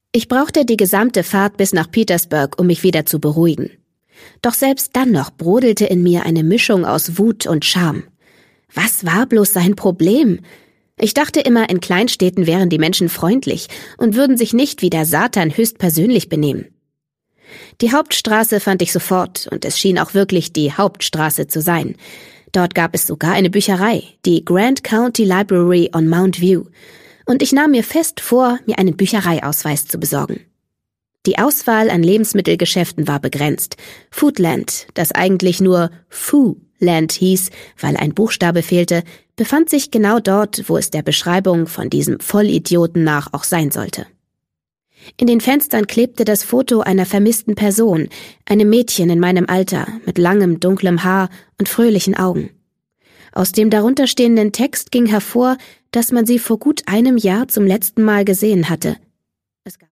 Ich brauchte die gesamte Fahrt bis nach Petersburg, um mich wieder zu beruhigen. Doch selbst dann noch brodelte in mir eine Mischung aus Wut und Scham. Was war bloß sein Problem? Ich dachte immer, in Kleinstädten wären die Menschen freundlich und würden sich nicht wie der Satan höchstpersönlich benehmen. Die Hauptstraße fand ich sofort und es schien auch wirklich die Hauptstraße zu sein. Dort gab es sogar eine Bücherei, die Grant County Library on Mount View, und ich nahm mir fest vor, mir einen Büchereiausweis zu besorgen. Die Auswahl an Lebensmittelgeschäften war begrenzt. Foodland, das eigentlich nur Foo-Land hieß, weil ein Buchstabe fehlte, befand sich genau dort, wo es der Beschreibung von diesem Vollidioten nach auch sein sollte. In den Fenstern klebte das Foto einer vermissten Person, einem Mädchen in meinem Alter, mit langem, dunklem Haar und fröhlichen Augen. Aus dem darunterstehenden Text ging hervor, dass man sie vor gut einem Jahr zum letzten Mal gesehen hatte.